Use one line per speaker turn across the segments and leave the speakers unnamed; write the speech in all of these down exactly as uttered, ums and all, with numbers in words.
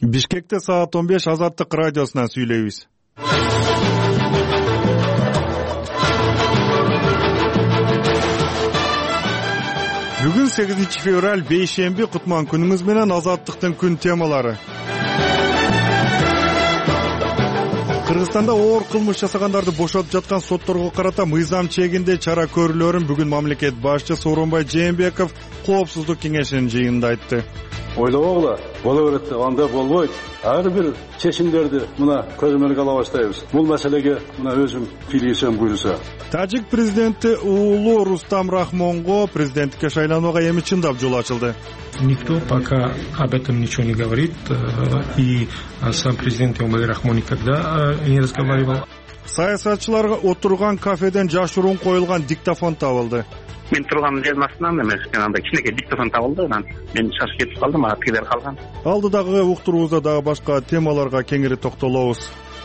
Бишкекте саат он беш Азаттык радиосунан сүйлөйбүз. Бүгүн сегизинчи февраль бейшемби, кутман күнүңүз менен Азаттыктын күн темалары. Кыргызстанда оор кылмыш жасагандарды бошотуп жаткан сотторго карата мыйзам чегинде чара көрүүлөрүн бүгүн мамлекет башчысы Сооронбай Жээнбеков Коопсуздук кеңешинин жыйынында айтты.
Ойлобогула, боло берет, анда болбойт. Ар бир чечимдерди мына көзөмөлгө ала баштайбыз. Бул маселеге мына өзүм кийлесем буйруса.
Тажик президенти уулу Рустам Рахмонго президенттикке шайланууга эми чындап жол ачылды.
Никто пока об этом ничего не говорит, и сам президент Эмомали Рахмон никогда не разговаривал.
Саясатчыларга отурган кафеден жашыруун коюлган диктофон табылды.
Мен турган жердин астынан эмес, мен андай кичинекей диктофон табылды, анан мен шашып кетип калдым, мага тигилер калган.
Алдыдагы уктуруубузда дагы башка темаларга кеңири токтолобуз.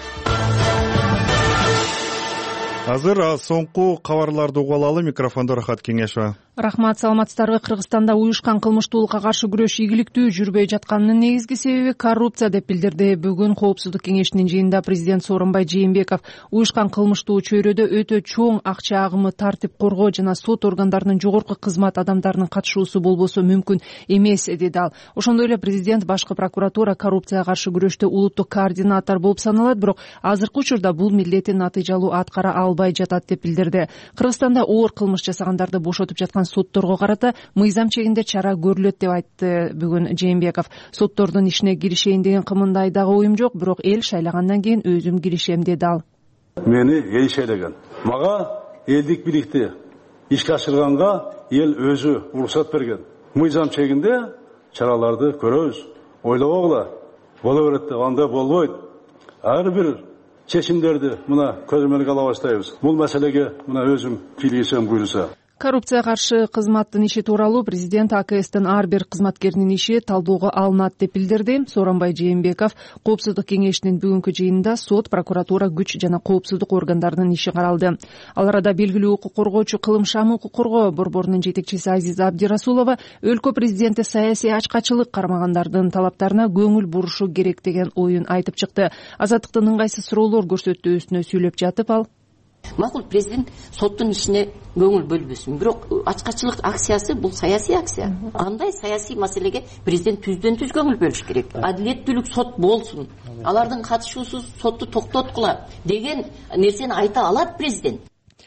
Азыр соңку кабарларды угуп алалы. Микрофондо Рахат Кеңешова.
Рахмат, саламатсыздарбы. Кыргызстанда уюшкан кылмыштуулукка каршы күрөш ийгиликтүү жүрбөй жатканынын негизги себеби коррупция деп билдирди. Бүгүн Коопсуздук кеңешинин жыйынында президент Сооронбай Жээнбеков уюшкан кылмыштуу чөйрөдө өтө чоң акча агымы, тартип коргоо жана сот органдарынын жогорку кызмат адамдарынын катышуусу болбосо мүмкүн эмес деди ал. Ошондой эле президент башкы прокуратура коррупцияга каршы күрөштө улуттук координатор болуп саналат, бирок азыркы учурда бул милдетин натыйжалуу аткара албай жатат деп билдирди. Кыргызстанда оор кылмыш жасагандарды бошотуп жаткан сотторго карата мыйзам чегинде чара көрүлөт деп айтты бүгүн Жээнбеков. Соттордун ишине киришейин деген кымындай дагы оюм жок, бирок эл шайлагандан кийин өзүм киришем деди ал.
Мени эл шайлаган. Мага элдик бийликти ишке ашырганга эл өзү уруксат берген. Мыйзам чегинде чараларды көрөбүз. Ойлобогула, боло берет, анда болбойт. Ар бир чечимдерди мына көзөмөлгө ала баштайбыз. Бул маселеге мына өзүм кийлесем буйруса.
Коррупцияга каршы кызматтын иши тууралуу президент А К Стин ар бир кызматкеринин иши талдоого алынат деп билдирди. Сооронбай Жээнбеков Коопсуздук кеңешинин бүгүнкү жыйынында сот, прокуратура, күч жана коопсуздук органдарынын иши каралды. Ал арада белгилүү укук коргоочу Кылым Шам укук коргоо борборунун жетекчиси Азиза Абдирасулова өлкө президенти саясий ачкачылык кармагандардын талаптарына көңүл бурушу керек деген оюн айтып чыкты. Азаттыктын ыңгайсыз суроолор көрсөтүүсүнө сүйлөп жатып ал:
Макул президент соттун ишине көңүл бөлбөсүн. Бирок ачкачылык акциясы бул саясий акция. Андай саясий маселеге президент түздөн түз көңүл бөлүш керек. Адилеттүүлүк сот болсун. Алардын катышуусуз сотту токтоткула деген нерсени айта алат президент.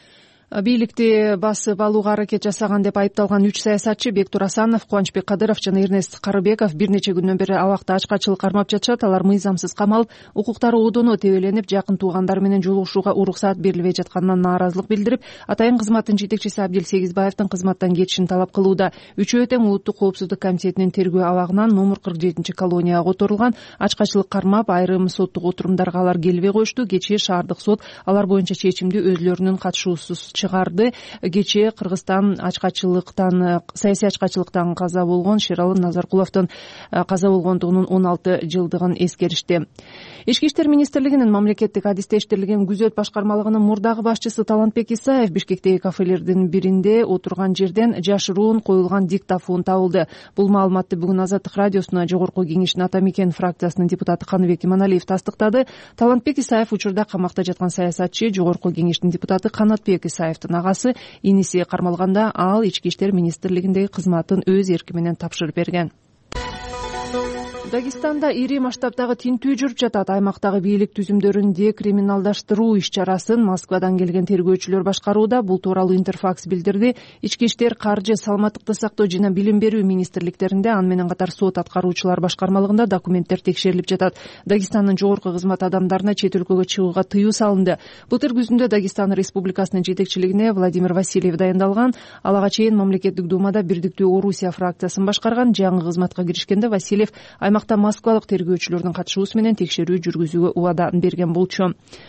Бийликти басып алууга аракет жасаган деп айыпталган үч саясатчы Бектур Асанов, Кубанычбек Кадыров жана Эрнест Карыбеков бир нече күндөн бери абакта ачкачылык кармап жатышат. Алар мыйзамсыз камалып, укуктары одоно тебеленип, жакын туугандары менен жолугушууга уруксат берилбей жатканынан нааразылык билдирип, атайын кызматтын жетекчиси Абдил Сегизбаевдин кызматтан кетишин талап кылууда. Үчөө тең Улуттук коопсуздук комитетинин тергөө абагынан номер кырк жетинчи колонияга которулган. Ачкачылык кармап, айрым соттук отурумдарга алар келбей коюшту. Кечээ шаардык сот алар боюнча чечимди өзлөрүнүн катышуусуз чыгарды. Кечээ Кыргызстан ачкачылыктан, саясий ачкачылыктан каза болгон Шералы Назаркуловдун каза болгондугунун он алты жылдыгын эскеришти. Ички иштер министрлигинин мамлекеттик адистештирилген күзөт башкармалыгынын мурдагы башчысы Талантбек Исаев Бишкектеги кафелердин биринде отурган жерден жашыруун коюлган диктофон табылды. Бул маалыматты бүгүн Азаттык радиосуна Жогорку кеңештин Ата Мекен фракциясынын депутаты Каныбек Иманалиев тастыктады. Талантбек Исаев учурда камакта жаткан саясатчы, Жогорку кеңештин депутаты Канатбек Исаевдин агасы. Иниси кармалганда ал ички иштер министрлигиндеги кызматын өз эрки менен тапшырып берген. Дагестанда ири масштабтагы тинтүү жүрүп жатат. Аймактагы бийлик түзүмдөрүн декриминалдаштыруу иш-чарасын Москвадан келген тергөөчүлөр башкарууда. Бул тууралуу Интерфакс билдирди. Ички иштер, каржы, саламаттыкты сактоо жана билим берүү министрликтеринде, аны менен катар сот аткаруучулар башкармалыгында документтер текшерилип жатат. Дагестандын жогорку кызмат адамдарына чет өлкөгө чыгууга тыюу салынды. Былтыр күзүндө Дагестан Республикасынын жетекчилигине Владимир Васильев дайындалган. Ал ага чейин мамлекеттик думада Бирдиктүү Орусия фракциясын башкарган. Жаңы кызматка киришкенде Васильев аймакта москвалык тергөөчүлөрдүн катышуусу менен текшерүү жүргүзүүгө убада берген болчу.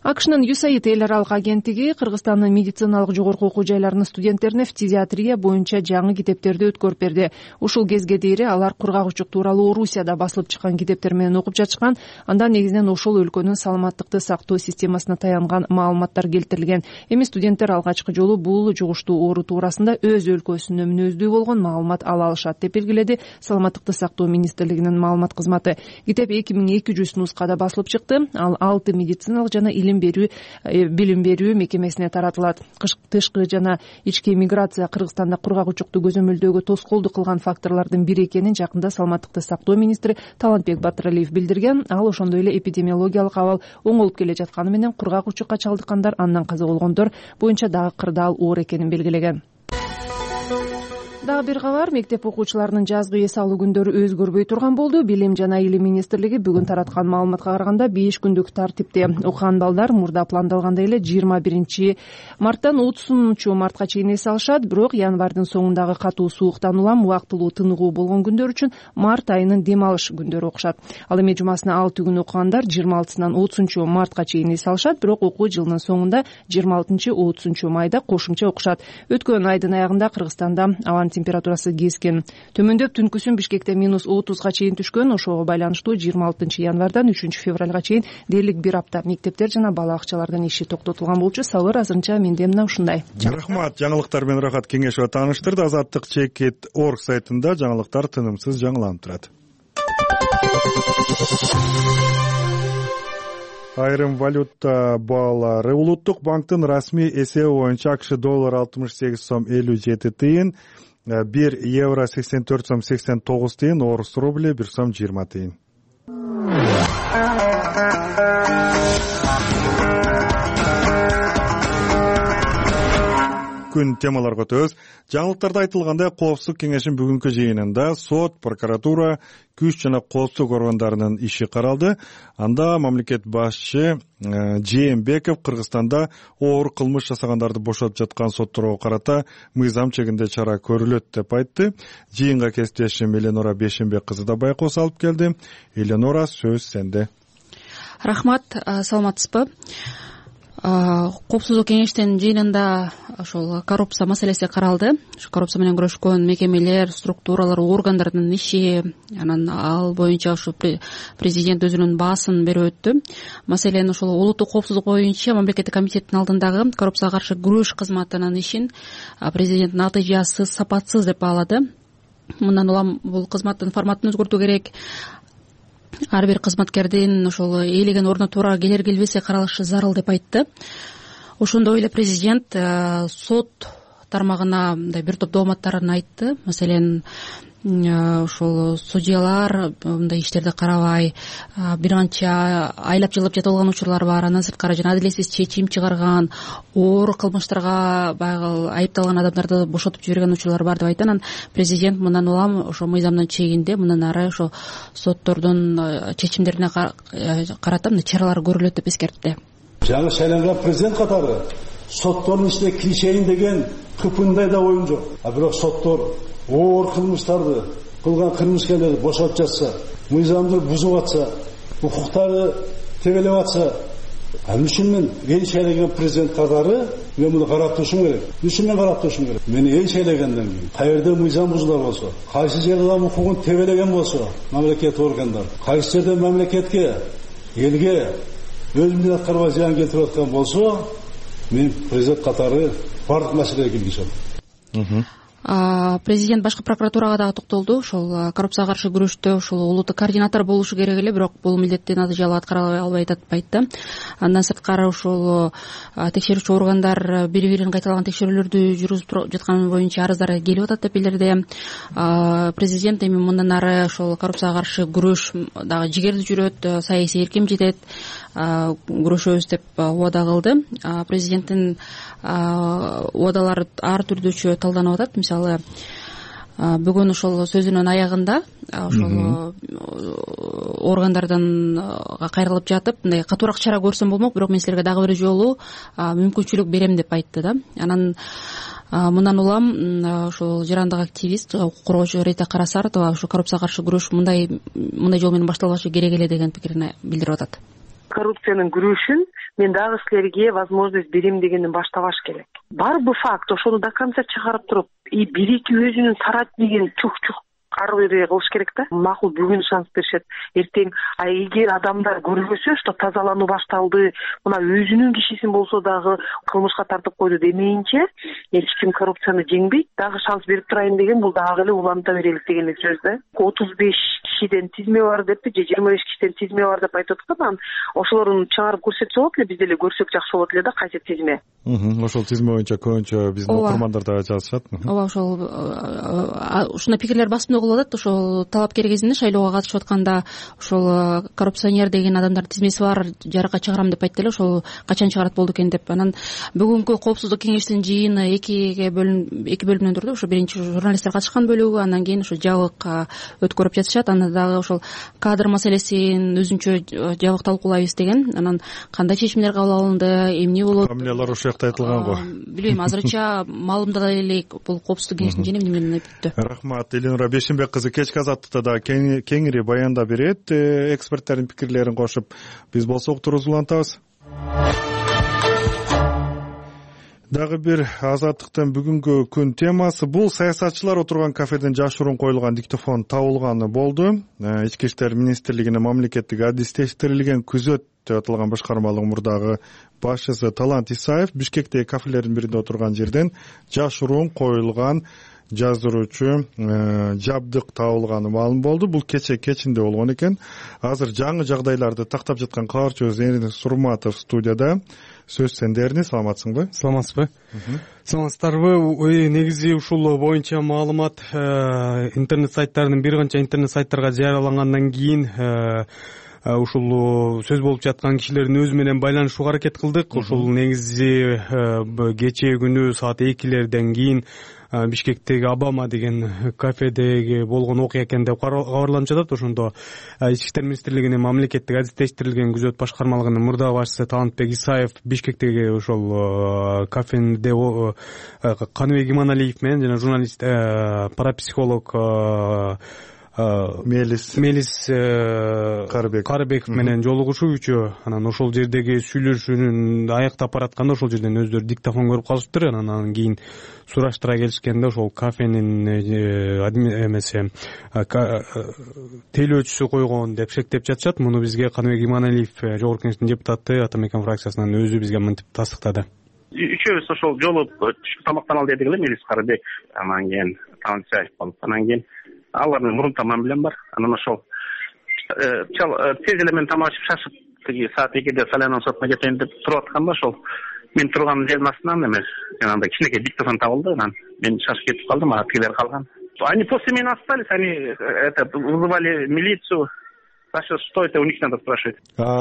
акшнын ю эс эй ай ди эл аралык агенттиги Кыргызстандын медициналык жогорку окуу жайларынын студенттерине фтизиатрия боюнча жаңы китептерди өткөрүп берди. Ушул кезге дейри алар кургак тууралуу Орусияда басылып чыккан китептер менен окуп жатышкан. Анда негизинен ошол өлкөнүн саламаттыкты сактоо системасына таянган маалыматтар келтирилген. Эми студенттер алгачкы жолу бул жугуштуу оору туурасында өз өлкөсүнө мүнөздүү болгон маалымат ала алышат деп белгиледи Саламаттыкты сактоо министрлигинин маалымат кызматы. Китеп эки миң эки жүз нускада басылып чыкты. Ал алты медициналык жана илим берүү билим берүү мекемесине таратылат. Тышкы жана ички миграция Кыргызстанда кургак учукту көзөмөлдөөгө тоскоолдук кылган факторлордун бири экенин жакында Саламаттыкты сактоо министри Талантбек Батыралиев билдирген. Ал ошондой эле эпидемиологиялык абал оңолуп келе жатканы менен кургак учукка чалдыккандар, андан каза болгондор боюнча дагы кырдаал оор экенин белгилеген. Дагы бир кабар, мектеп окуучуларынын жазгы эс алуу күндөрү өзгөрбөй турган болду. Билим жана илим министрлиги бүгүн тараткан маалыматка караганда беш күндүк тартипте окуган балдар мурда пландалгандай эле жыйырма биринчи марттан отузунчу мартка чейин эс алышат. Бирок январдын соңундагы катуу сууктан улам убактылуу тыныгуу болгон күндөр үчүн март айынын дем алыш күндөрү окушат. Ал эми жумасына алты күн окугандар жыйырма алтысынан отузунчу мартка чейин эс алышат. Бирок окуу жылынын соңунда жыйырма алтынчы отузунчу майда кошумча окушат. Өткөн айдын аягында Кыргызстанда абанын температурасы кескен төмөндөп, түнкүсүн Бишкекте минус отузга чейин түшкөн. Ошого байланыштуу жыйырма алтынчы январдан үчүнчү февралга чейин дээрлик бир апта мектептер жана бала бакчалардын иши токтотулган болчу. Салыр азырынча менде мына ушундай.
Рахмат. Жаңылыктар менен Рахат Кеңешова тааныштырды. Азаттык чекит точка орг сайтында жаңылыктар тынымсыз жаңыланып турат. Айрым валюта баалары. Улуттук банктын расмий эсеби боюнча АКШ доллар алтымыш сегиз сом элүү жети тыйын, бир евро сексен төрт сом сексен тогуз тыйын, орус рубли бир сом жыйырма тыйын. Күн темаларга өтөбүз. Жаңылыктарда айтылгандай, Коопсуздук кеңешинин бүгүнкү жыйынында сот, прокуратура, күч жана коопсуздук органдарынын иши каралды. Анда мамлекет башчы Жээнбеков Кыргызстанда оор кылмыш жасагандарды бошотуп жаткан сотторго карата мыйзам чегинде чара көрүлөт деп айтты. Жыйынга кесиптешим Эленора Бешенбек кызы да байкоос алып келди. Эленора, сөз сенде.
Рахмат, саламатсызбы? Коопсуздук кеңештин жыйынында ошол коррупция маселеси каралды. Ошо коррупция менен күрөшкөн мекемелер, структуралар, органдардын иши, анан ал боюнча ошо президент өзүнүн баасын берип өттү. Маселен, ошол улуттук коопсуздук боюнча мамлекеттик комитеттин алдындагы коррупцияга каршы күрөш кызматынын ишин президент натыйжасыз, сапатсыз деп баалады. Мындан улам бул кызматтын форматын өзгөртүү керек. Ар бир кызматкердин ошол ээлеген ордуна туура келер келбесе каралышы зарыл деп айтты. Ошондой эле президент сот тармагына мындай бир топ дооматтарын айтты. Маселен, ошол судьялар мындай иштерди карабай бир канча айлап жылап жатып алган учурлар бар. Андан сырткары жана адилетсиз чечим чыгарган, оор кылмыштарга баягы айыпталган адамдарды бошотуп жиберген учурлар бар деп айтты. Анан президент мындан улам ошо мыйзамдын чегинде мындан ары ошо соттордун чечимдерине карата чаралар көрүлөт деп эскертти.
Жаңы шайланган президент катары соттордун ичине киришейин деген кыпындай да оюм жок. А бирок соттор оор кылмыштарды кылган кылмыскерлерди бошотуп жатса, мыйзамды бузуп атса, укуктары тебелеп атса, ал үчүн мен эл шайланган президент катары мен муну карап турушум керек. Үчүн мен карап турушум керек. Мени эл шайлагандан кийин каерде мыйзам бузулар болсо, кайсы жерде укугун тебелеген болсо, мамлекет органдар, кайсы жерде мамлекетке, элге өзүмдүн аткарбай зыян келтирип аткан болсо, мен президент катары бардык маселеге киргизем.
Президент башкы прокуратурага дагы токтолду. Ошол коррупцияга каршы күрөштө ошол улуттук координатор болушу керек эле, бирок бул милдетти натыйжалуу аткара албай атат деп айтты. Андан сырткары ошол текшерүүчү органдар бири-бирин кайталаган текшерүүлөрдү жүргүзүп жатканы боюнча арыздар келип атат деп билдирди. Президент эми мындан ары ошол коррупцияга каршы күрөш дагы жигерди жүрөт, саясий эрким жетет, күрөшөбүз деп убада кылды. Президенттин убадалары ар түрдүүчө талданып атат. Мисалы, бүгүн ошол сөзүнүн аягында ошол органдардан кайрылып жатып, мындай катуураак чара көрсөм болмок, бирок мен силерге дагы бир жолу мүмкүнчүлүк берем деп айтты да. Анан мындан улам ошол жарандык активист, укук коргоочу Рита Карасартова ошо коррупцияга каршы күрөш мындай мындай жол менен башталбашы керек эле деген пикирин билдирип атат.
Коррупциянын күрөшүн мен дагы силерге возможность берем дегенин баштабаш керек. Барбы факт, ошону до конца чыгарып туруп, и бир эки өзүнүн тарат деген чук-чук ары бери кылыш керек да. Макул, бүгүн шанс беришет. Эртең, а эгер адамдар көрбөсө, что тазалануу башталды, мына өзүнүн кишисин болсо дагы кылмышка тартып койду демейинче, эч ким коррупцияны жеңбейт, дагы шанс берип турайын деген, бул дагы эле уланта берелик деген сөз да. отуз беш кишиден тизме бар деппи, же жыйырма беш кишиден тизме бар деп айтып аткан. Ошолорун чыгарып көрсөтсө болот эле, биз деле көрсөк жакшы болот эле да, кайсы тизме.
Ошол тизме боюнча көбүнчө биздин окурмандар да жазышат.
Ооба, ошол ушундай пикирлер басымдуу болуп атат. Ошол талапкер кезинде шайлоого катышып атканда ошол коррупционер деген адамдардын тизмеси бар, жарыкка чыгарам деп айтты эле, ошол качан чыгарат болду экен деп. Анан бүгүнкү коопсуздук кеңешинин жыйыны экиге бөлүн эки бөлүмдөн турду. Ошо биринчи журналисттер катышкан бөлүгү, андан кийин ошо жабык өткөрүп жатышат. Анда дагы ошол кадр маселесин өзүнчө жабык талкуулайбыз деген. Анан кандай чечимдер кабыл алынды, эмне болот?
Фамилиялар ошол жакта айтылган го.
Билбейм, азырынча маалымдала элек бул коопсуздук кеңешинин жыйыны эмне менен өттү.
Рахмат. Элинура Бешимбек кызы кечки азаттыкта да кеңири баяндап берет, эксперттердин пикирлерин кошуп. Биз болсо уктурубузду улантабыз. Дагы бир азаттыктын бүгүнкү күн темасы бул саясатчылар отурган кафеден жашыруун коюлган диктофон табылганы болду. Ички иштер министрлигине мамлекеттик адистештирилген күзөт деп аталган башкармалыгын мурдагы башчысы Талант Исаев Бишкектеги кафелердин биринде отурган жерден жашыруун коюлган жаздыруучу жабдык табылганы маалым болду. Бул кече кечинде болгон экен. Азыр жаңы жагдайларды тактап жаткан кабарчыбыз Эрнис Сурматов студияда. Сөз сенде, Эрнис, саламатсыңбы?
Саламатсызбы? Саламатсыздарбы? Негизи ушул боюнча маалымат интернет сайттарынын бир канча интернет сайттарга жарыялангандан кийин ушул сөз болуп жаткан кишилердин өзү менен байланышууга аракет кылдык. Ушул негизи кечээ күнү саат экилерден кийин Бишкектеги Обама деген кафедеги болгон окуя экен деп кабарланып жатат. Ошондо Ички иштер министрлигинин мамлекеттик адистештирилген күзөт башкармалыгынын мурдагы башчысы Талантбек Исаев Бишкектеги ошол кафеде Каныбек Иманалиев менен жана журналист парапсихолог Мелис Мелис Карыбеков менен жолугушуу үчөө, анан ошол жердеги сүйлөшүүнүн аяктап баратканда ошол жерден өздөрү диктофон көрүп калышыптыр. Анан кийин сураштыра келишкенде ошол кафенин эмеси тейлөөчүсү койгон деп шектеп жатышат. Муну бизге Каныбек Иманалиев жогорку кеңештин депутаты Ата Мекен фракциясынан өзү бизге мынтип тастыктады.
Үчөөбүз ошол жолу тамактаналы дедик эле, Мелис Карыбек, анан кийин Талант Исаев болуп, анан кийин алардын мурунта мамилем бар. Анан ошол тез эле мен тамак ичип шашып тиги саат экиде Салянан сотуна кетейин деп туруп атканда ошол мен турган жердин астынан эме жанагындай кичинекей диктофон табылды. Анан мен шашып кетип калдым, а тигилер калган. Они после меня остались, они это вызывали милицию. Саша, что это у них надо спрашивать?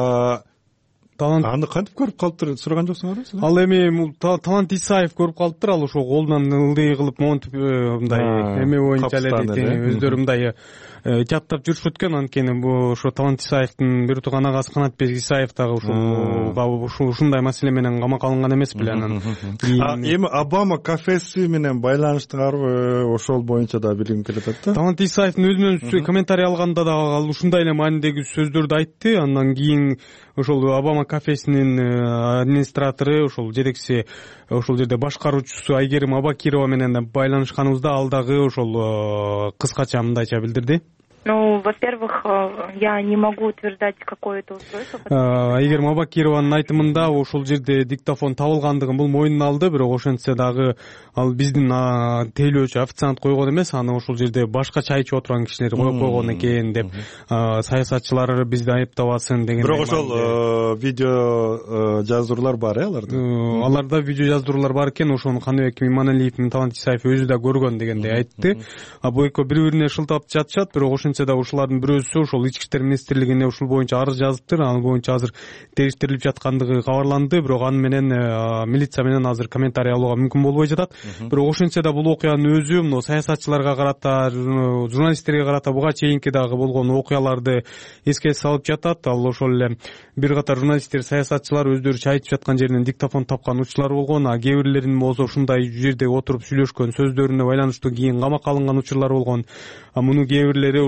Талант аны кантип көрүп калыптыр, сураган жоксуңарбы?
Ал эми Талант Исаев көрүп калыптыр. Ал ошо колунан ылдый кылып монтип мындай эме боюнча эле өздөрү мындай жаттап жүрүшүп өткөн. Анткени бу ошо Талант Исаевдин бир тууган агасы Канатбек Исаев дагы ушул ушундай маселе менен камакка алынган эмес беле. Анан
эми Обама кафеси менен байланыштыңарбы? Ошол боюнча да билгим келет да.
Талант Исаевдин өзүнөн комментарий алганда да ал ушундай эле маанидеги сөздөрдү айтты. Андан кийин ошол Обама кафесинин администратору, ошол жетекчиси, ошол жерде башкаруучусу Айгерим Абакирова менен байланышканыбызда ал дагы ошол кыскача мындайча билдирди.
Ну, во-первых, я не могу утверждать какое-то устройство.
Айгерим Абакированын айтымында ошол жерде диктофон табылгандыгын бул мойнуна алды, бирок ошентсе дагы ал биздин тейлөөчү официант койгон эмес, аны ошол жерде башка чай ичип отурган кишилер коюп койгон экен деп, саясатчылар бизди айыптабасын деген.
Бирок ошол видео жаздыруулар бар, э, аларда?
Аларда видео жаздыруулар бар экен, ошону Каныбек Иманалиев менен Талант Исаев өзү да көргөн дегендей айтты. А бул экөө бири-бирине шылтап жатышат, бирок ошентсе да ушулардын бирөөсү ошол Ички иштер министрлигине ушул боюнча арыз жазыптыр. Ал боюнча азыр териштирилип жаткандыгы кабарланды, бирок аны менен милиция менен азыр комментарий алууга мүмкүн болбой жатат. Бирок ошентсе да бул окуянын өзү мына саясатчыларга карата, журналисттерге карата буга чейинки дагы болгон окуяларды эске салып жатат. Ал ошол эле бир катар журналисттер, саясатчылар өздөрү чай ичип жаткан жеринен диктофон тапкан учурлар болгон, а кээ бирлеринин болсо ушундай жерде отуруп сүйлөшкөн сөздөрүнө байланыштуу кийин камакка алынган учурлар болгон. А муну кээ бирлери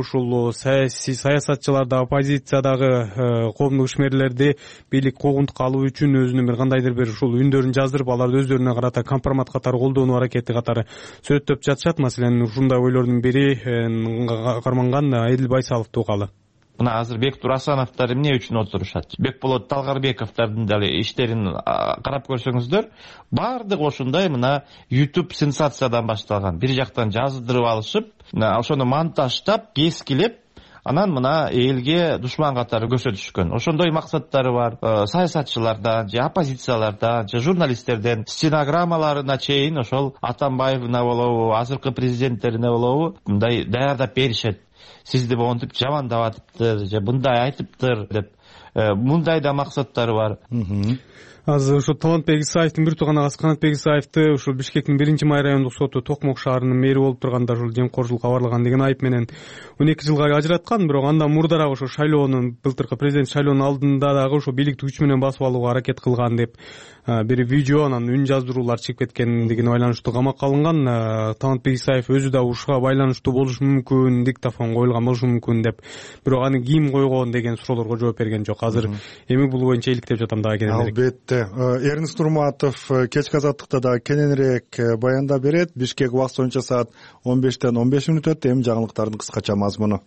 ушул саясий саясатчыларды, оппозициядагы коомдук ишмерлерди бийлик куугунтукка алуу үчүн өзүнүн бир кандайдыр бир ушул үндөрүн жаздырып, аларды өздөрүнө карата компромат катары колдонуу аракети катары сүрөттөп жатышат. Маселен, ушундай ойлордун бири карманган Эдил Байсалов туугалы.
Мына азыр Бектур Асановдор эмне үчүн отурушат? Бекболот Талгарбековдордун дагы иштерин карап көрсөңүздөр, бардыгы ошондой мына YouTube сенсациядан башталган. Бир жактан жаздырып алышып, ошону монтаждап, кескилеп, анан мына элге душман катары көрсөтүшкөн. Ошондой максаттары бар. Саясатчылардан, же оппозициялардан, же журналисттерден стенограммаларына чейин ошол Атамбаевна болобу, азыркы президенттерине болобу, мындай даярдап беришет. Сизди монтип жамандап атыптыр, же мындай айтыптыр деп, мындай да максаттары бар.
Азыр ушу Талантбек Исаевдин бир тууганы Канатбек Исаевди ушул Бишкектин биринчи май райондук соту Токмок шаарынын мэри болуп турганда ушул жемкорчулукка барылган деген айып менен он эки жылга ажыраткан. Бирок андан мурдараак ошо шайлоонун, былтыркы президент шайлоонун алдында дагы ошо бийликти күч менен басып алууга аракет кылган деп бир видео, анан үн жаздыруулар чыгып кеткендигине байланыштуу камакка алынган. Талантбек Исаев өзү да ушуга байланыштуу болушу мүмкүн, диктофон коюлган болушу мүмкүн деп, бирок аны ким койгон деген суроолорго жооп берген жок. Азыр эми бул боюнча иликтеп жатам дагы кененирээк.
Албетте. Эрнст Нурматов кечки азаттыкта да кененирээк баяндап берет. Бишкек убакыты боюнча саат он бештен он беш мүнөт өттү. Эми жаңылыктардын кыскача мазмуну.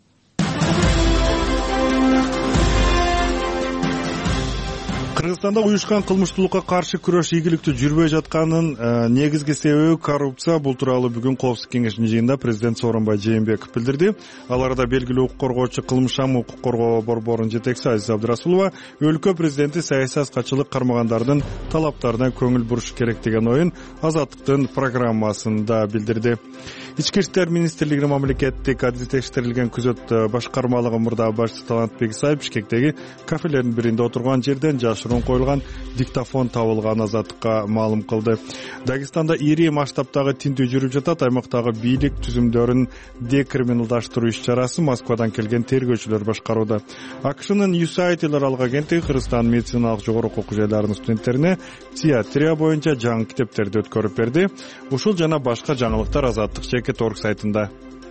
Кыргызстанда уюшкан кылмыштуулукка каршы күрөш ийгиликтүү жүрбөй жатканын негизги себеби коррупция. Бул тууралуу бүгүн Коопсуздук кеңешинин жыйынында президент Сооронбай Жээнбеков билдирди. Аларда белгилүү укук коргоочу Кылмыш-ам укук коргоо борборунун жетекчиси Азиза Абдырасулова өлкө президенти саясий аскачылык кармагандардын талаптарына көңүл буруш керек деген оюн Азаттыктын программасында билдирди. Ички иштер министрлигинин мамлекеттик адил текшерилген күзөт башкармалыгы мурда башчысы Талантбек Исаев Бишкектеги кафелердин биринде отурган жерден жашыруун коюлган диктофон табылган Азаттыкка маалым кылды. Дагестанда ири масштабтагы тинтүү жүрүп жатат. Аймактагы бийлик түзүмдөрүн декриминалдаштыруу иш-чарасы Москвадан келген тергөөчүлөр башкарууда. АКШнын ю эс ай телеаралык агенттиги Кыргызстан медициналык жогорку окуу жайларынын студенттерине психиатрия боюнча жаңы китептерди өткөрүп берди. Ушул жана башка жаңылыктар Азаттык чекит орг сайтында.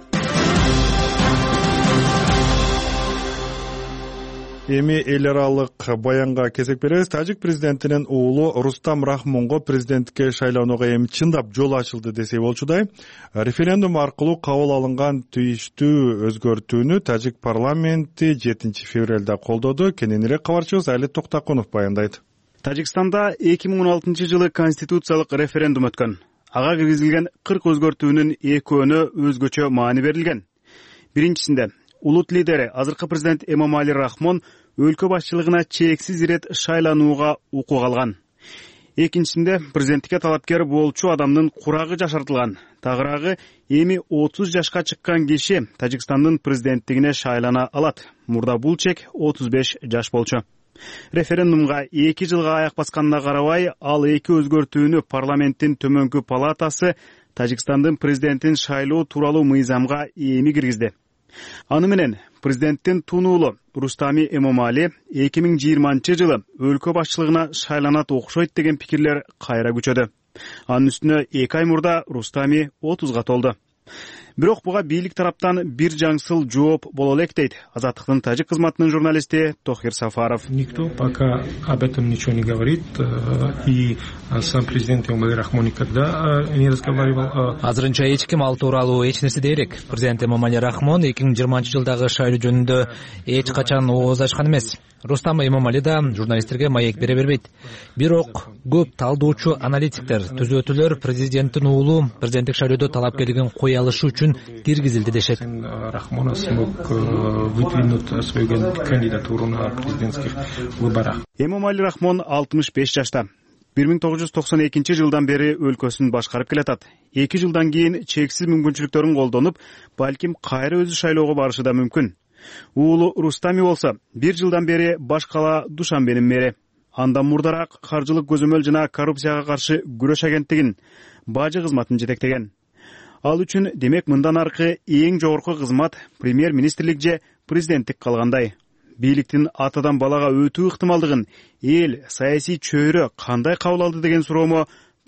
Эми эл аралык баянга кезек беребиз. Тажик президентинин уулу Рустам Рахмонго президенттикке шайлоонуга эми чындап жол ачылды десек болчудай. Референдум аркылуу кабыл алынган тийиштүү өзгөртүүнү Тажик парламенти жетинчи февралда колдоду. Кененирээк кабарчыбыз Айлет Токтакунов баяндайт.
Тажикстанда эки миң он алтынчы жылы конституциялык референдум өткөн. Ага киргизилген кырк өзгөртүүнүн экөөнө өзгөчө маани берилген. Биринчисинде улут лидери азыркы президент Эмомали Рахмон өлкө башчылыгына чексиз ирет шайланууга укук алган. Экинчисинде президенттикке талапкер болчу адамдын курагы жашартылган. Тагыраагы эми отуз жашка чыккан киши Тажикстандын президенттигине шайлана алат. Мурда бул чек отуз беш жаш болчу. Референдумга эки жылга аяк басканына карабай, ал эки өзгөртүүнү парламенттин төмөнкү палатасы Тажикстандын президентин шайлоо тууралуу мыйзамга эми киргизди. Аны менен президенттин тунуулу Рустами Эмомали эки миң жыйырманчы жылы өлкө башчылыгына шайланат окшойт деген пикирлер кайра күчөдү. Анын үстүнө эки ай мурда Рустами отузга толду. Бирок буга бийлик тараптан бир жаңсыл жооп боло элек дейт Азаттыктын тажик кызматынын журналисти Тохир Сафаров.
Никто пока об этом ничего не говорит, и сам президент Эмомали Рахмон никогда не разговаривал.
Азырынча эч ким ал тууралуу эч нерсе дээрек. Президент Эмомали Рахмон эки миң жыйырманчы жылдагы шайлоо жөнүндө эч качан ооз ачкан эмес. Рустам Эмомали да журналисттерге маек бере бербейт. Бирок көп талдоочу аналитиктер, түзөтүүлөр президенттин уулу президенттик шайлоодо талапкерлигин кое алышы үчүн киргизилди дешет.
Рахмон смог выдвинуть свою кандидатуру на президентских выборах.
Эмомали Рахмон алтымыш беш жашта. бир миң тогуз жүз токсон экинчи жылдан бери өлкөсүн башкарып келатат. эки жылдан кийин чексиз мүмкүнчүлүктөрүн колдонуп, балким кайра өзү шайлоого барышы да мүмкүн. Уулу Рустами болсо бир жылдан бери баш кала Душанбенин мэри. Андан мурдараак каржылык көзөмөл жана коррупцияга каршы күрөш агенттигин бажы кызматын жетектеген. Ал үчүн демек мындан аркы эң жогорку кызмат премьер-министрлик же президенттик калгандай. Бийликтин атадан балага өтүү ыктымалдыгын эл, саясий чөйрө кандай кабыл алды деген суроомо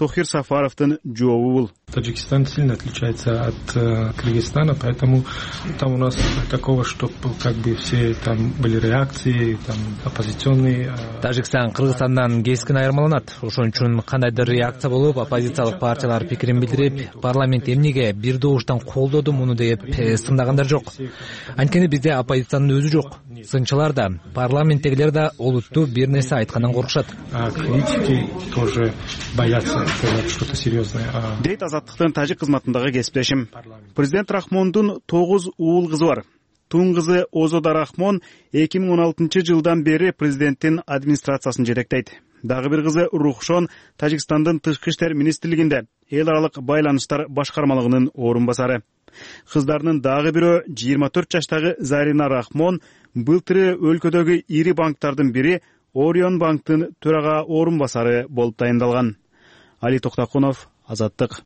Тохир Сафаровдун жообу бул.
Таджикистан сильно отличается от э, Кыргызстана, поэтому там у нас такого, что как бы все там были реакции, там оппозиционные. Э...
Тажикстан Кыргызстандан кескин айырмаланат. Ошон үчүн кандайдыр реакция болуп, оппозициялык партиялар пикирин билдирип, парламент эмнеге бир добуштан колдоду муну деп сындагандар жок. Анткени бизде оппозициянын өзү жок. Сынчылар да, парламенттегилер да олуттуу бир нерсе айткандан коркушат.
А критики тоже боятся сказать что-то серьезное.
Дейт Азаттыктын тажик кызматындагы кесиптешим. Президент Рахмондун тогуз уул кызы бар. Тун кызы Озода Рахмон эки миң он алтынчы жылдан бери президенттин администрациясын жетектейт. Дагы бир кызы Рухшон Тажикстандын тышкы иштер министрлигинде эл аралык байланыштар башкармалыгынын орун басары. Кыздарынын дагы бирөө жыйырма төрт жаштагы Зарина Рахмон былтыры өлкөдөгү ири банктардын бири Орион банктын төрага орун басары болуп дайындалган. Али Токтакунов, Азаттык.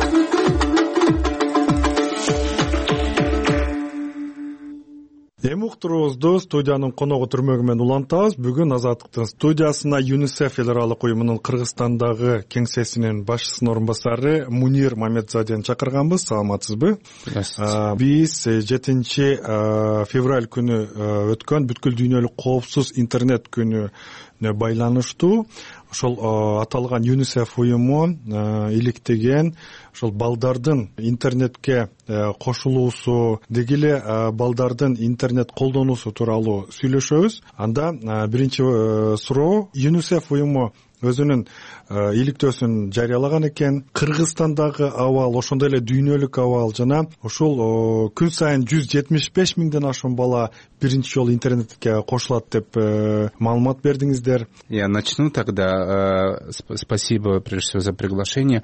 Эми уктуруубузду студиянын коногу түрмөгү менен улантабыз. Бүгүн Азаттыктын студиясына ЮНИСЕФ эл аралык уюмунун Кыргызстандагы кеңсесинин башчысынын орун басары Мунир Мамедзадени чакырганбыз. Саламатсызбы? Биз жетинчи февраль күнү өткөн бүткүл дүйнөлүк коопсуз интернет күнүнө байланыштуу ошол аталган ЮНИСЕФ уюму иликтеген ошол балдардын интернетке кошулуусу деги эле балдардын интернет колдонуусу тууралуу сүйлөшөбүз. Анда биринчи суроо, ЮНИСЕФ уюму өзүнүн иликтөөсүн жарыялаган экен. Кыргызстандагы абал, ошондой эле дүйнөлүк абал жана ушул күн сайын жүз жетимиш беш миңден ашуун бала биринчи жолу интернетке кошулат деп маалымат бердиңиздер.
Я начну тогда. Спасибо прежде всего за приглашение.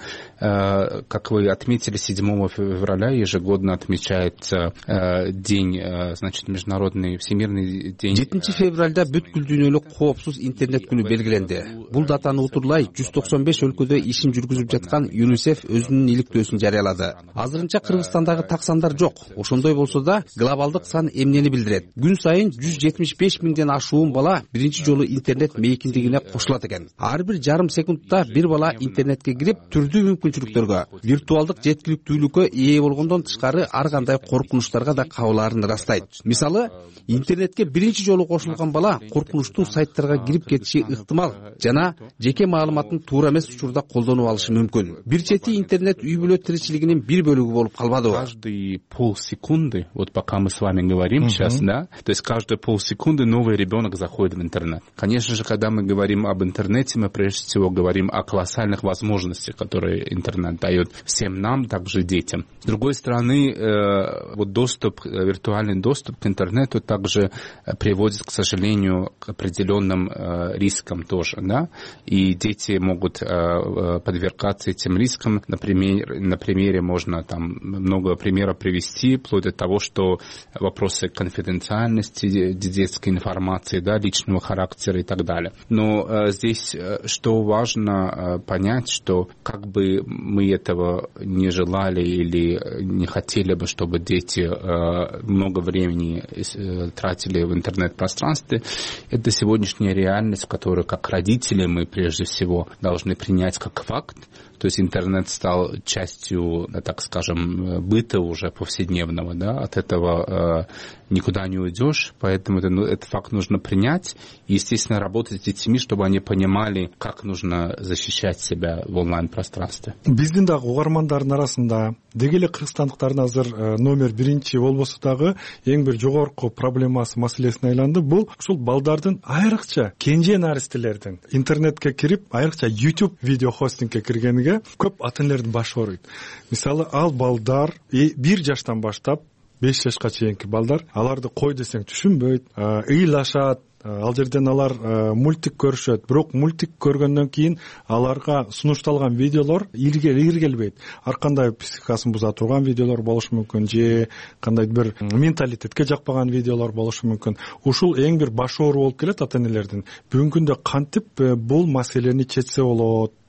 Как вы отметили, седьмого февраля ежегодно отмечается день, значит, международный всемирный день.
жетинчи февралда бүткүл дүйнөлүк коопсуз интернет күнү белгиленди. Бул датаны утурлай жүз токсон беш өлкөдө ишин жүргүзүп жаткан ЮНИСЕФ өзүнүн иликтөөсүн жарыялады. Азырынча Кыргызстандагы так сандар жок. Ошондой болсо да глобалдык сан эмнени билдирет? Күн сайын жүз жетимиш беш миңден ашуун бала биринчи жолу интернет мейкиндигине кошулат экен. Ар бир жарым секундта бир бала интернетке кирип, түрдүү мүмкүнчүлүктөргө, виртуалдык жеткиликтүүлүккө ээ болгондон тышкары ар кандай коркунучтарга да кабылаарын ырастайт. Мисалы, интернетке биринчи жолу кошулган бала коркунучтуу сайттарга кирип кетиши ыктымал жана жеке маалыматын туура эмес учурда колдонуп алышы мүмкүн. Бир чети интернет үй бүлө тиричилигинин бир бөлүгү болуп калбадыбы?
Каждые полсекунды, вот пока мы с вами говорим сейчас, да, то есть каждые полсекунды новый ребенок заходит в интернет. Конечно же, когда мы говорим об интернете, мы прежде всего говорим о колоссальных возможностях, которые интернет дает всем нам, также детям. С другой стороны, э, вот доступ, виртуальный доступ к интернету также приводит, к сожалению, к определенным э, рискам тоже, да, и дети могут э, подвергаться этим рискам. Например, на примере можно там много примеров привести, вплоть до того, что вопросы конфиденциальности детской информации, да, личного характера и так далее. Но э, здесь э, что важно э, понять, что как бы мы этого не желали или не хотели бы, чтобы дети э, много времени э, тратили в интернет-пространстве, это сегодняшняя реальность, которую как родители мы прежде всего должны принять как факт. То есть интернет стал частью, так скажем, быта уже повседневного, да, от этого э, никуда не уйдешь, поэтому это, ну, этот факт нужно принять и, естественно, работать с детьми, чтобы они понимали, как нужно защищать себя в онлайн-пространстве.
Биздин дагы угармандардын арасында деги эле кыргызстандыктардын азыр номер биринчи болбосо дагы эң бир жогорку проблемасы маселесине айланды. Бул ушул балдардын айрыкча кенже наристелердин интернетке кирип, айрыкча YouTube видео хостингке киргениге көп ата энелердин башы ооруйт. Мисалы, ал балдар бир жаштан баштап беш жашка чейинки балдар, аларды кой десең түшүнбөйт, ыйлашат. Ал жерден алар мультик көрүшөт, бирок мультик көргөндөн кийин аларга сунушталган видеолор иргелбейт. Ар кандай психикасын буза турган видеолор болушу мүмкүн, же кандай бир менталитетке жакпаган видеолор болушу мүмкүн. Ушул эң бир баш оору болуп келет ата энелердин. Бүгүнкү күндө кантип бул маселени чечсе болот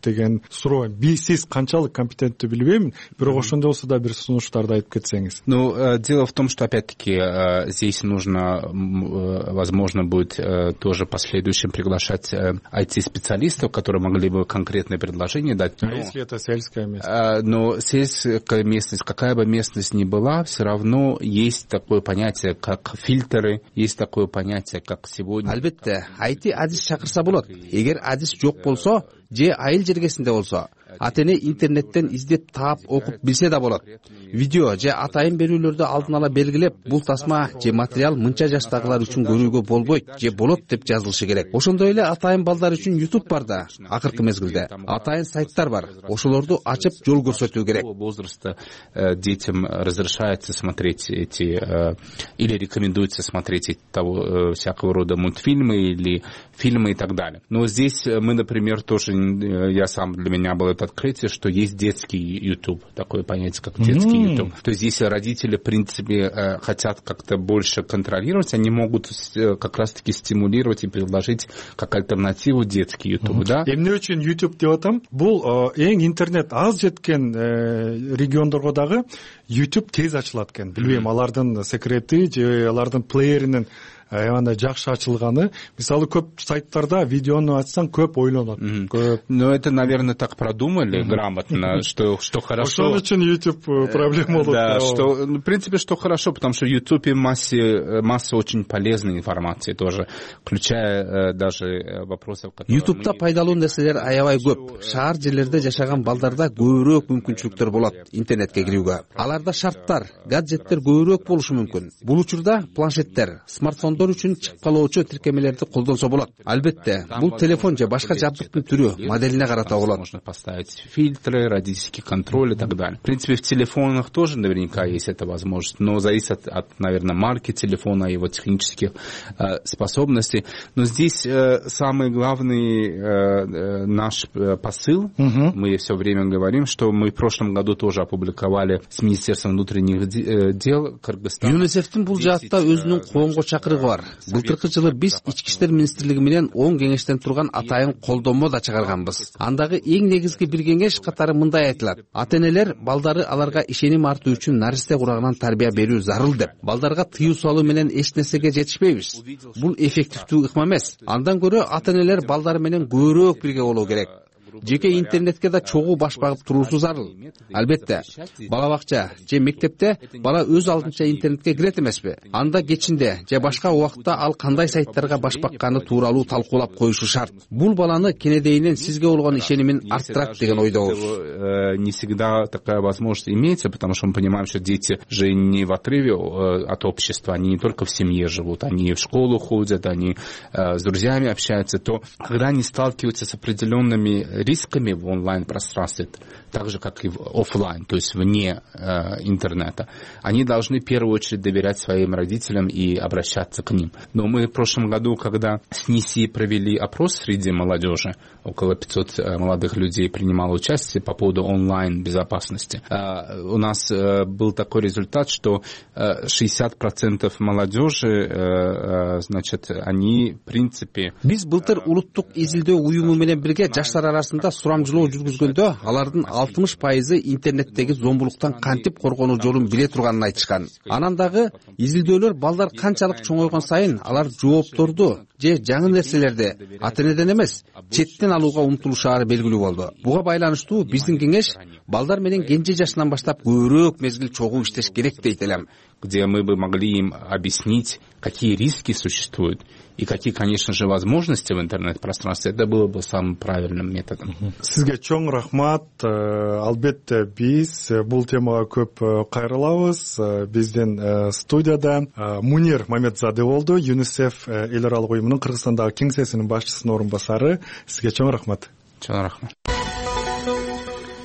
деген суроо. Сиз канчалык компетенттүү билбеймин, бирок ошондой болсо да бир сунуштарды айтып кетсеңиз.
Ну, дело в том, что опять-таки здесь нужно, возможно, будет тоже в последующем приглашать ай ти-специалистов, которые могли бы конкретные предложения дать.
А если это сельская местность?
Но сельская местность, какая бы местность ни была, все равно есть такое понятие, как фильтры, есть такое понятие, как сегодня.
Албетте, ай ти адис чакырса болот. Эгер адис жок болсо, же айыл жергесинде болсо, ата-эне интернеттен издеп таап окуп билсе да болот. Видео же атайын берүүлөрдү алдын ала белгилеп, бул тасма же материал мынча жаштагылар үчүн көрүүгө болбойт же болот деп жазылышы керек. Ошондой эле атайын балдар үчүн YouTube бар да, акыркы мезгилде. Атайын сайттар бар. Ошолорду ачып жол көрсөтүү керек.
Возраста детям разрешается смотреть эти или рекомендуется смотреть того всякого рода мультфильмы или фильмы и так далее. Но здесь мы, например, тоже, я сам, для меня было это открытие, что есть детский YouTube, такое понятие, как детский mm-hmm. YouTube. То есть если родители, в принципе, хотят как-то больше контролировать, они могут как раз-таки стимулировать и предложить как альтернативу детский YouTube, mm-hmm. да?
Эмне үчүн YouTube деп атам? Бул эң интернет аз жеткен региондорго дагы YouTube тез ачылат экен. Билбейм, алардын секрети же алардын плееринин андай жакшы ачылганы. Мисалы, көп сайттарда видеону ачсаң көп ойлонот.
Көп. Но это, наверное, так продумали грамотно, что что хорошо.
Ошон үчүн YouTube проблема болот.
Да, что, в принципе, что хорошо, потому что в YouTube масса масса очень полезной информации тоже, включая даже вопросов, которые
YouTube'да пайдалуу нерселер аябай көп. Шаар жерлерде жашаган балдарда көбүрөөк мүмкүнчүлүктөр болот интернетке кирүүгө. Аларда шарттар, гаджеттер көбүрөөк болушу мүмкүн. Бул учурда планшеттер, смартфон үчүн чыгып калуучу тиркемелерди колдонсо болот. Албетте, бул телефон же башка жабдыктын түрү, моделине карата болот.
Можно поставить фильтры, родительский контроль и так далее. В принципе, в телефонах тоже наверняка есть эта возможность, но зависит от, наверное, марки телефона, его технических э, способностей. Но здесь э, самый главный э, наш посыл, угу. мы все время говорим, что мы в прошлом году тоже опубликовали с Министерством внутренних дел Кыргызстана.
ЮНИСЕФтин бул жаатта өзүнүн коомго чакырыгы бар. Былтыркы жылы биз Ички иштер министрлиги менен оң кеңештен турган атайын колдонмо да чыгарганбыз. Андагы эң негизги бир кеңеш катары мындай айтылат: ата-энелер балдары аларга ишеним артуу үчүн наристе курагынан тарбия берүү зарыл деп. Балдарга тыюу салуу менен эч нерсеге жетишпейбиз. Бул эффективдүү ыкма эмес. Андан көрө ата-энелер балдары менен көбүрөөк бирге болуу керек. Жеке интернетке да чогуу баш багып туруусу зарыл. Албетте, бала бакча же мектепте бала өз алдынча интернетке кирет эмеспи? Анда кечинде же башка убакытта ал кандай сайттарга баш бакканы тууралуу талкуулап коюшу шарт. Бул баланы кенедейинен сизге болгон ишенимин арттырат деген ойдобуз.
Не всегда такая возможность имеется, потому что мы понимаем, что дети же не в отрыве от общества, они не только в семье живут, они в школу ходят, они с друзьями общаются, то когда они сталкиваются с определенными рисками в онлайн-пространстве, так же, как и в офлайн, то есть вне э, интернета, они должны в первую очередь доверять своим родителям и обращаться к ним. Но мы в прошлом году, когда с НИСИ провели опрос среди молодежи, около пятьсот э, молодых людей принимало участие по поводу онлайн-безопасности, э, у нас э, был такой результат, что э, шестьдесят процентов молодежи, э, э, значит, они, в принципе...
Биз былтыр улуттук изилдөө уюму менен бирге жаштар арасында сурамжылоо жүргүзгөндө алардын алтымыш пайызы интернеттеги зомбулуктан кантип коргонуу жолун биле турганын айтышкан. Анан дагы изилдөөлөр балдар канчалык чоңойгон сайын алар жоопторду же жаңы нерселерди ата-энеден эмес, четтен алууга умтулушаары белгилүү болду. Буга байланыштуу биздин кеңеш балдар менен кенже жашынан баштап көбүрөөк мезгил чогуу иштеш керек дейт элем.
Где мы бы могли им объяснить, какие риски существуют и какие, конечно же, возможности в интернет-пространстве, это было бы самым правильным методом.
Сизге чоң рахмат. Албетте биз бул темага көп кайрылабыз. Биздин студияда Мунир Мамедзаде болду, ЮНИСЕФ эл аралык уюмунун Кыргызстандагы кеңсесинин башчысынын орун басары. Сизге чоң рахмат.
Чоң рахмат.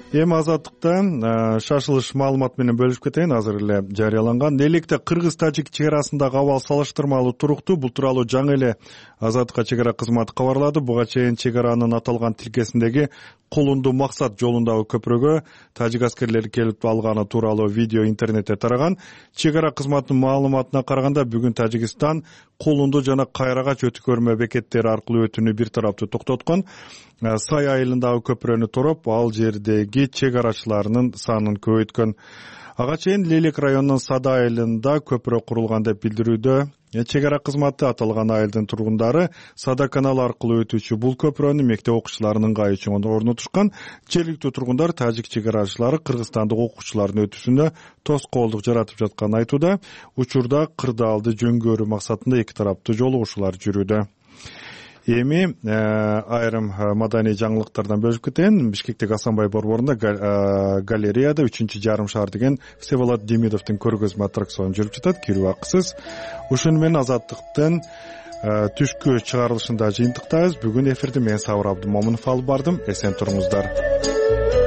эми Азаттыктан шашылыш маалымат менен бөлүшүп кетейин. Азыр эле жарыяланган электе кыргыз-тажик чек арасындагы абал салыштырмалуу туруктуу. Бул тууралуу жаңы эле Азаттыкка чек ара кызматы кабарлады. Буга чейин чек аранын аталган тилкесиндеги Кулунду Максат жолундагы көпүрөгө тажик аскерлери келип алганы тууралуу видео интернетте тараган. Чек ара кызматынын маалыматына караганда бүгүн Тажикстан Кулунду жана Кайрагач өтүү көрмө бекеттери аркылуу өтүүнү бир тараптуу токтоткон. Сай айылындагы көпүрөнү туруп, ал жердеги чек арачыларынын санын көбөйткөн. Ага чейин Лелек районунун Сада айылында көпүрө курулган деп билдирүүдө чек ара кызматы. Аталган айылдын тургундары Сада каналы аркылуу өтүүчү бул көпүрөнү мектеп окуучуларынын ыңгайы үчүн орнотушкан. Жергиликтүү тургундар тажик чек арачылары кыргызстандык окуучулардын өтүүсүнө тоскоолдук жаратып жатканын айтууда. Учурда кырдаалды жөнгөрүү максатында эки тараптуу жолугушуулар жүрүүдө. Эми айрым маданий жаңылыктардан бөлүшүп кетейин. Бишкектеги Асанбай борборунда галереяда үчүнчү жарым шаар деген Всеволод Демидовдун көргөзмө аттракциону жүрүп жатат, кирүү акысыз. Ушуну менен Азаттыктын түшкү чыгарылышында жыйынтыктайбыз. Бүгүн эфирди мен Сабыр Абдымомунов алып бардым. Эсен туруңуздар.